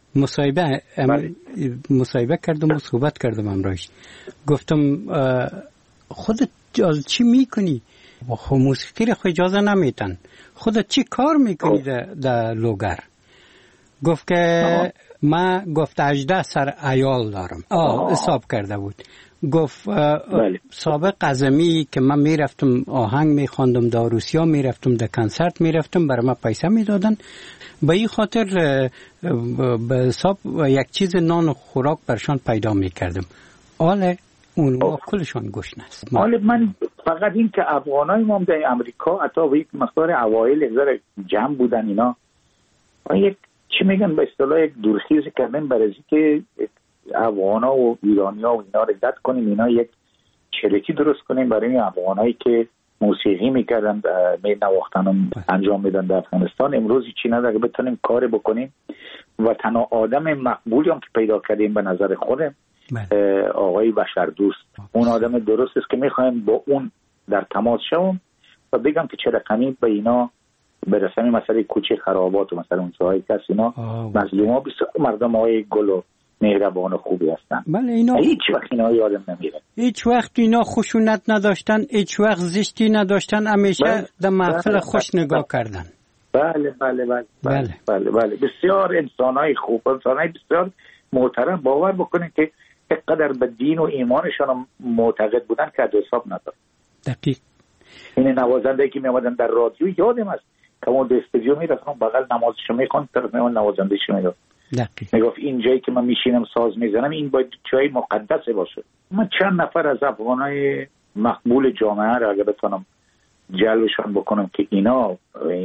مصاحبه کردم و صحبت کردم امروز. گفتم خودت چی میکنی؟ خب موسیقی رو اجازه نمیتن. خودت چی کار میکنی در لوگر؟ گفت که من گفت 18 سر عیال دارم. حساب کرده بود. گفت سابق قزمی که من میرفتم آهنگ میخواندم، در روسیا میرفتم، در کنسرت میرفتم، برای من پیسه میدادن. به این خاطر به حساب یک چیز نان و خوراک برشان پیدا میکردم. حالا اون کلشان گوش نست.
حالا من فقط این که افغانای ما در امریکا حتی و یک مقدار اوایل اگذار جمع بودن اینا، یک چی میگن به اصطلاح یک دورخیزی کردن برای که افغانا و ایرانیا و اینا رو رد کنیم، اینا یک چریتی درست کنیم برای افغانایی که موسیقی میکردن نواختن انجام میدن در افغانستان. امروز چی نداره بتونیم کار بکنیم و تنها آدم مقبولی هم که پیدا کردیم به نظر خودم آقای بشر دوست. اون آدم درست است که میخوایم با اون در تماس شوم و بگم که چه رقمی به اینا برسیم. مثلا کوچه خرابات و مثلا اون جاهای کس اینا مظلوما بسیار مردم های گل و مهربان و خوبی هستن.
بله اینا
هیچ وقت اینا یادم نمیره.
هیچ وقت اینا خشونت نداشتن، هیچ وقت زشتی نداشتن، همیشه در محفل خوش نگاه کردن.
بله بله بله بله بله بله. بسیار انسانای خوب، انسانای بسیار محترم. باور بکنید که اینقدر به دین و ایمانشان معتقد بودن که حساب نداره.
دقیق.
این نوازنده که میامدن در رادیو یادم است که اون به استودیو میرفتن بغل نمازشو میخوند، طرف میون نوازندهشو میگفت. میگفت این جایی که من میشینم ساز میزنم این باید جای مقدسه باشه. من چند نفر از افغانای مقبول جامعه را اگه بتونم جلبشان بکنم که اینا این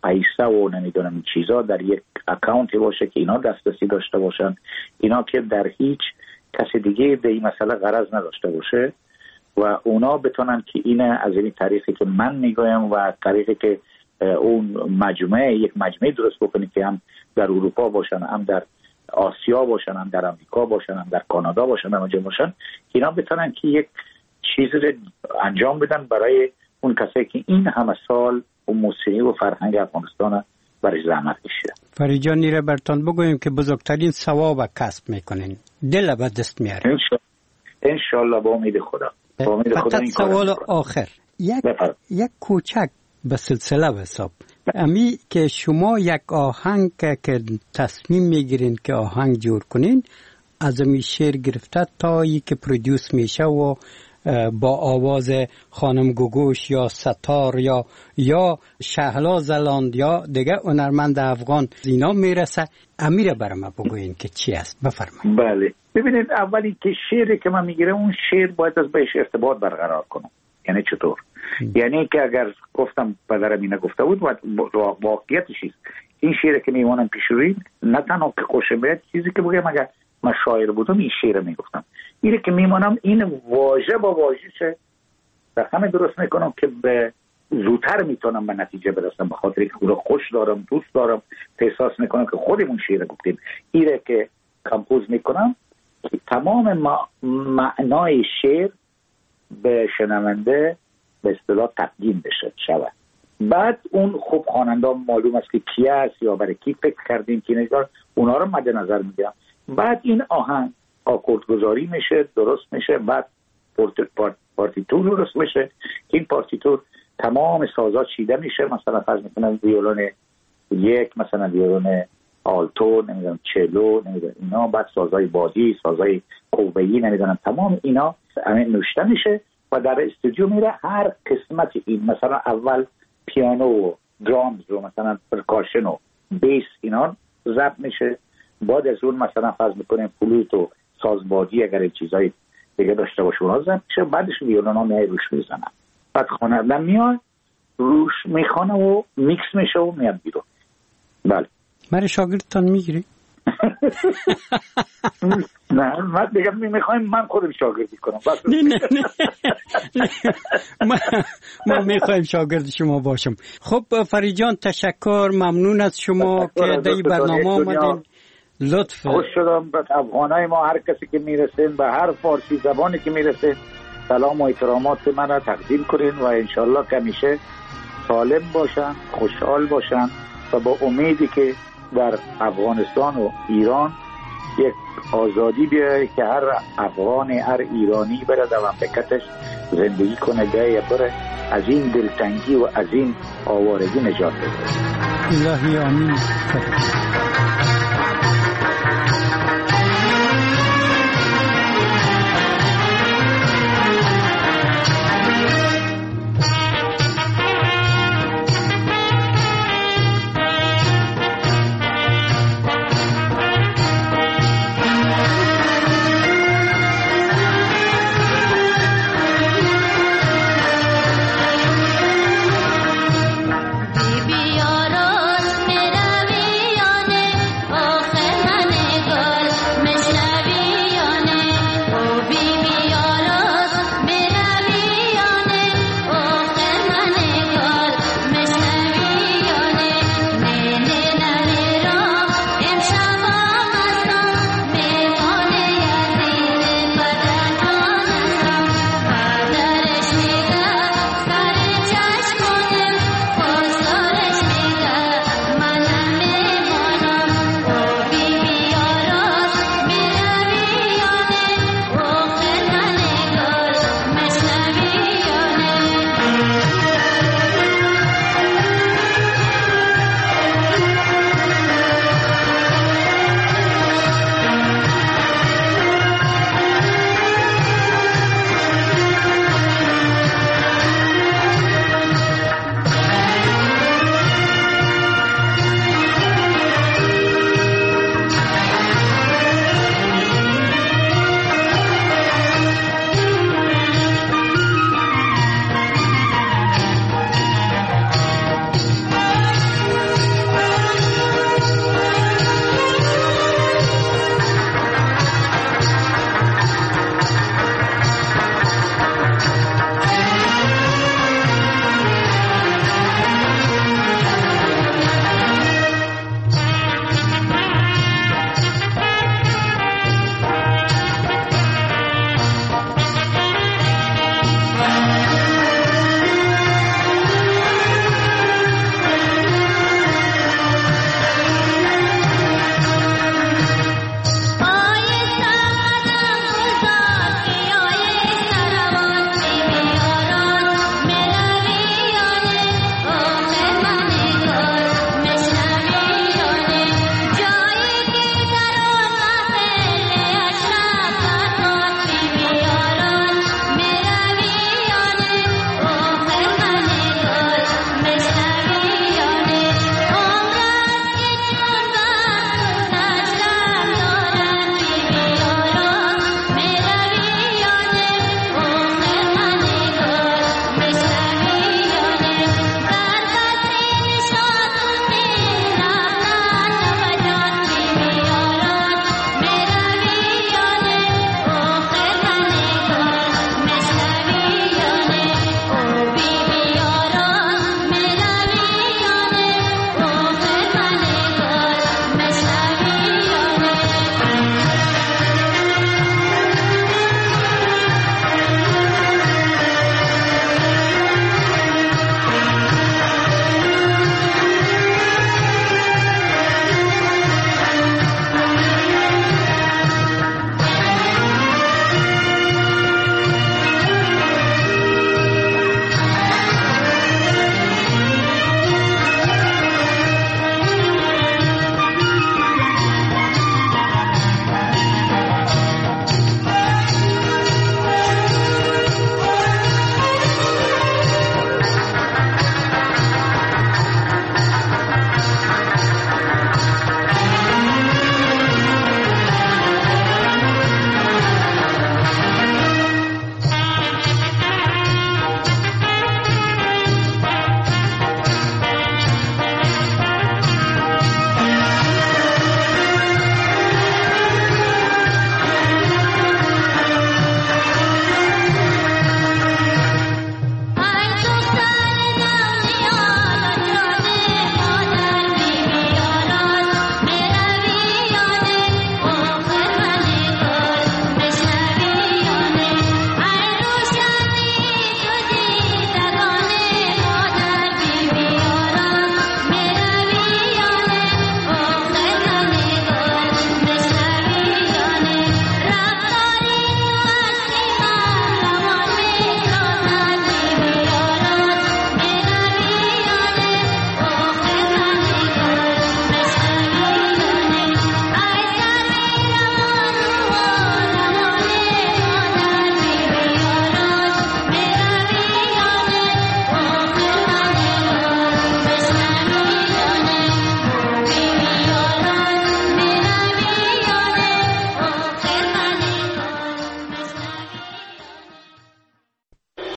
پیسه و نمیدونم این چیزا در یک اکانتی باشه که اینا دسترسی داشته باشن، اینا که در هیچ کسی دیگه به این مسئله غرض نداشته باشه و اونا بتونن که اینه از این طریقی که من میگویم و طریقی که اون یک مجموعه درست بکنی که هم در اروپا باشن، هم در آسیا باشن، هم در امریکا باشن، هم در کانادا باشن، هم اونجا باشن، اینا بتونن که یک چیزی رو انجام بدن برای اون کسایی که این همه سال و موسیقی و فرهنگ افغانستان برای زحمت کشیدن.
فرید جان نیره برتان بگویم که بزرگترین ثواب کسب میکنین، دل به دست میاره
انشالله با امید خدا.
فقط سوال آخر یک کوچک به سلسله و حساب امی که شما یک آهنگ که تصمیم میگیرین که آهنگ جور کنین، از امی شعر گرفته تا ای که پرودیوس میشه و با آواز خانم گوگوش یا ستار یا شهلا زلاند یا دیگه هنرمند افغان اینا میرسه، امیره برام بگوین که چی است. بفرمایید.
بله ببینید، اولی که شعری که من میگیرم اون شعر باید از بهش ارتباط برقرار کنم. یعنی چطور؟ یعنی که اگر گفتم پدرم اینه گفته بود واقعیتش است. این شعر که میمونم پیش روی نه تنها که خوشم بیاد، چیزی که بگم اگر من شاعر بودم این شعر میگفتم، اینه که میمونم این واژه با واژه در همه درست میکنم که به زودتر میتونم به نتیجه برسم، به خاطر که خود خوش دارم، دوست دارم، احساس میکنم که خودمون شعر گفتیم. اینه که کمپوز میکنم که تمام معنای شعر به شنونده به اصطلاح تقدیم بشه شود. بعد اون خوب خواننده معلوم است که کی است یا برای کی فکر کردیم که نگار، اونا رو مد نظر میگیرم. بعد این آهنگ آکورد گذاری میشه، درست میشه، بعد پارتیتور درست میشه. این پارتیتور تمام سازات چیده میشه، مثلا فرض میکنم ویولون یک، مثلا ویولون آلتو، نمیدونم چلو، نمیدونم اینا، بعد سازای بادی، سازای کوبه‌ای، نمیدونم تمام اینا نوشته میشه و در استودیو میره. هر قسمت این مثلا اول پیانو و درامز رو مثلا پرکاشن و بیس اینا ضبط میشه، بعد از اون مثلا فرض میکنیم فلوت و سازبادی اگر چیزای دیگه داشته باشه اونها ضبط میشه، بعدش ویولونا میای روش میزنن، بعد خواننده میاد روش میخونه و میکس میشه و میاد بیرون. بله
من شاگردتان میگیری؟
نه من بگم میخوایم من خودم شاگردی کنم.
نه ما میخوایم شاگرد شما باشم. خب فرید جان تشکر، ممنون از شما که در برنامه آمدین. لطف
خوش شدم. به افغانای ما هر کسی که میرسین، به هر فارسی زبانی که میرسین، سلام و احترامات من را تقدیم کنین و انشالله که همیشه سالم باشن، خوشحال باشن و با امیدی که در افغانستان و ایران یک آزادی بیاره که هر افغان، هر ایرانی بره در مملکتش زندگی کنه، بره از این دلتنگی و از این آوارگی نجات بده.
الهی آمین.